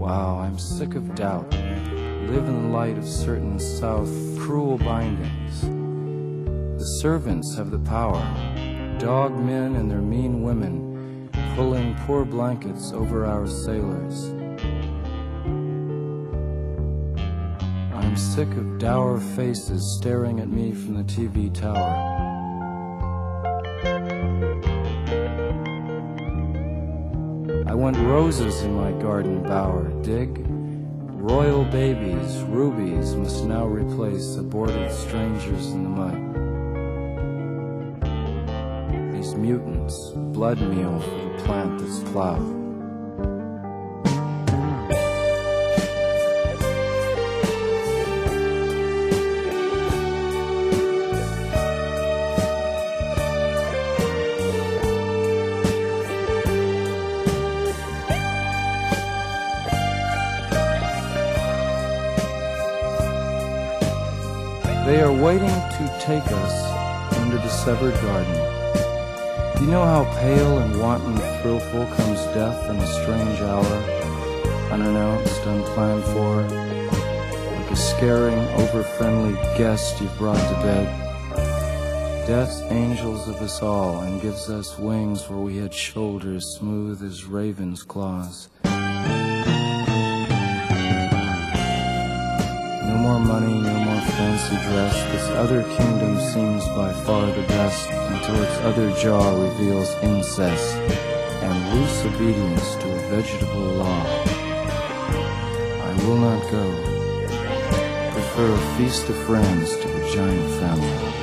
Wow, I'm sick of doubt. Live in the light of certain South cruel bindings. The servants have the power, dog men and their mean women, pulling poor blankets over our sailors. I'm sick of dour faces staring at me from the TV tower. I want roses in my garden bower, dig? Royal babies, rubies must now replace aborted strangers in the mud. These mutants, blood meal for the plant that's plowed. They are waiting to take us under the severed garden. Do you know how pale and wanton thrillful comes death in a strange hour, unannounced, unplanned for, like a scaring, over-friendly guest you've brought to bed? Death angels of us all and gives us wings where we had shoulders smooth as ravens' claws. No more money, no more fancy dress. This other kingdom seems by far the best, until its other jaw reveals incest and loose obedience to a vegetable law. I will not go. Prefer a feast of friends to a giant family.